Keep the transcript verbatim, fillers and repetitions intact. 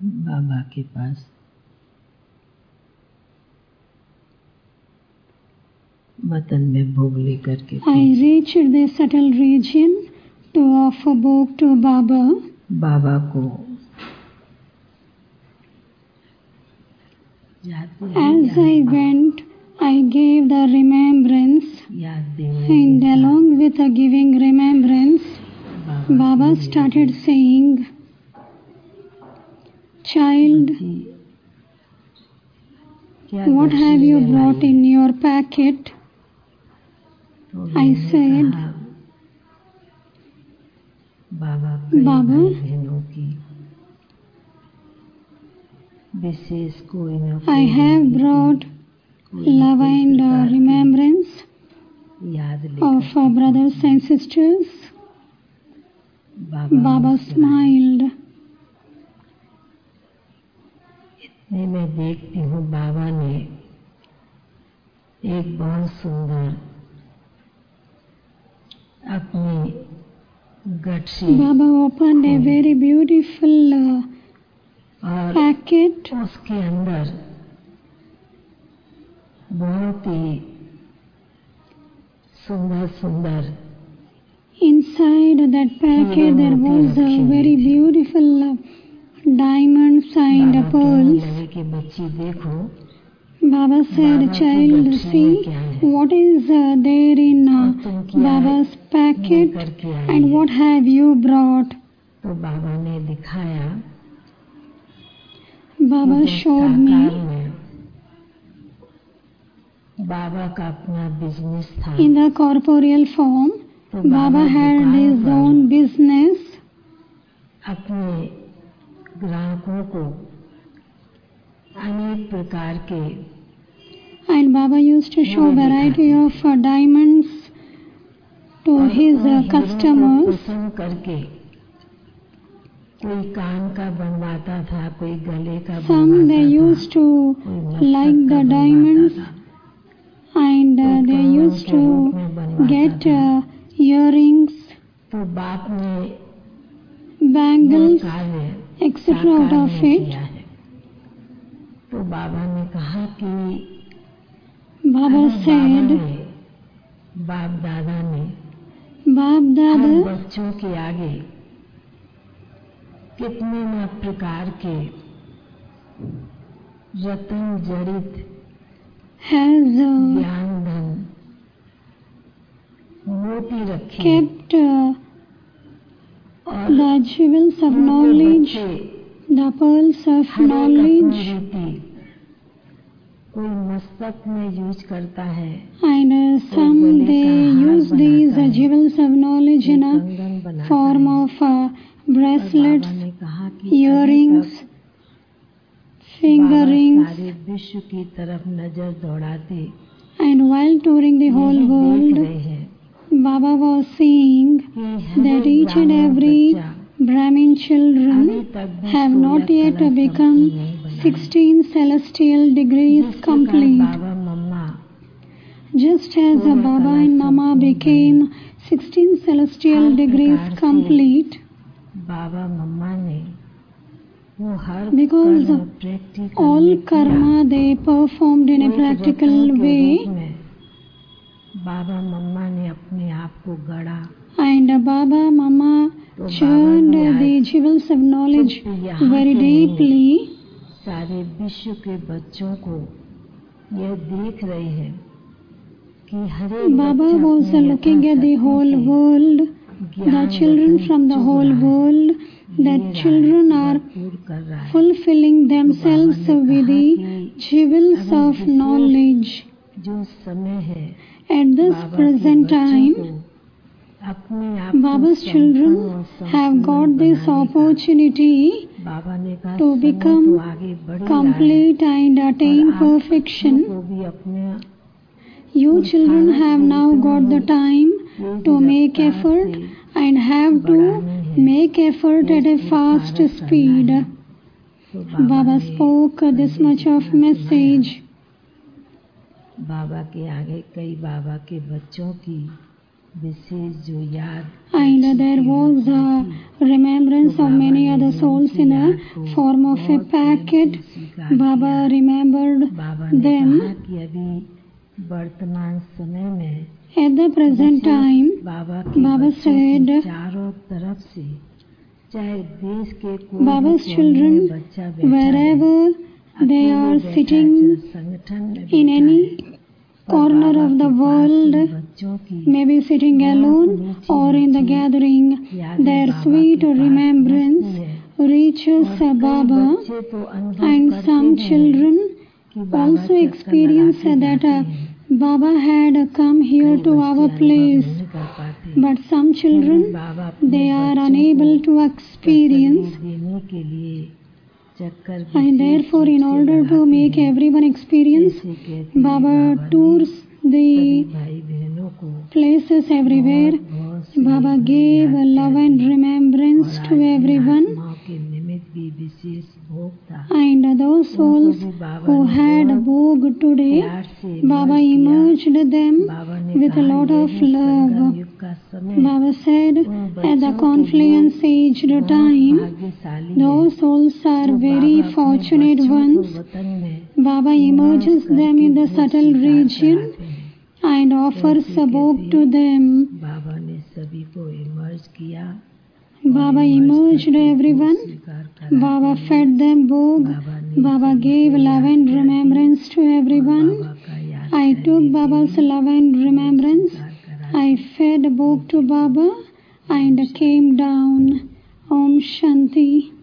बाबा के पास वतन में भोग लेकर के I reached the subtle region to offer bhog to Baba. बाबा को As I went, I gave the remembrance, याद देने and along with the giving remembrance, Baba started saying, "Child, what have you brought in your packet?" I said, Baba Baba, बहनों की विशेष कोई न I have brought love and uh, remembrance याद of our brothers and sisters. Baba smiled. इतने में देखती हूँ बाबा ने एक बहुत सुंदर अपनी गठरी Baba opened a very beautiful uh, और packet, उसके अंदर बहुत ही सुंदर सुंदर inside that packet there was a very beautiful uh, diamonds and बाबा कहने pearls. लगे कि बच्ची देखो Baba said, "Child, see what is uh, there in uh, Baba's packet and what have you brought." तो बाबा ने दिखाया Baba showed me. बाबा का अपना बिजनेस था In the corporeal form, Baba had his own business. अपने ग्राहकों को अनेक प्रकार के And Baba used to show variety of uh, diamonds to his uh, customers. पसंद करके कोई कान का बनवाता था, कोई गले का Some they used to like the diamonds and uh, they used to get uh, earrings, तो बाप ने bangles, कार्य et cetera out of it. किया है। तो बाबा ने कहा कि Baba said, बाप दादा ने Bab हम Dada बच्चों के आगे कितने न प्रकार के रतन जड़ित has uh, ज्ञान धन मोती रखे kept uh, और the jewels of knowledge, the pearls of knowledge, कोई मस्तक में यूज करता है, and uh, some they use these uh, jewels of knowledge in a form of uh, bracelets, ने कहा कि earrings, finger rings. सारे विश्व की तरफ नजर दौड़ाते And while touring the whole देख world, रहे हैं Baba was seeing कि that each and every Brahmin children have not yet become sixteen celestial degrees complete. Baba mamma Just as uh, Baba and Mama became sixteen celestial degrees complete, बाबा मम्मा ने वो हर because कर्म practical all karma they performed in a practical way, Baba Mamma ने अपने आप को गढ़ा and uh, Baba Mama churned uh, the jewels of knowledge very deeply. सारे विश्व के बच्चों को यह देख रहे हैं कि हर एक Baba was uh, looking at the whole world, the children from the whole world, that children are fulfilling themselves with the jewels of knowledge. जो समय है At this present time, अपने आप Baba's children have got this opportunity बाबा ने कहा to become complete and attain perfection. को भी अपने You children have now got the time to make effort and have to make effort at a fast speed. Baba spoke this much of message. बाबा के आगे कई बाबा के बच्चों की विशेष जो याद And there was a remembrance presence of many other souls in a form of a packet. Baba remembered them. वर्तमान समय में At the present time, Baba said, चारों तरफ से चाहे देश के कोई Baba's children, wherever they are sitting in any corner of the world, maybe sitting alone or in the gathering, their sweet remembrance reaches Baba, and some children also experience that uh, Baba had come here to our place, but some children, they are unable to experience, and therefore in order to make everyone experience, Baba tours the places everywhere. Baba gave love and remembrance to everyone, and those souls who had bhog today, Baba emerged them with a lot of love. Baba said, at the confluence aged time, those souls are very fortunate ones. Baba emerges them in the subtle region and offers bhog to them. Baba emerged everyone. Baba fed them bhog. Baba gave love and remembrance to everyone. I took Baba's love and remembrance. I fed bhog to Baba and came down. Om Shanti.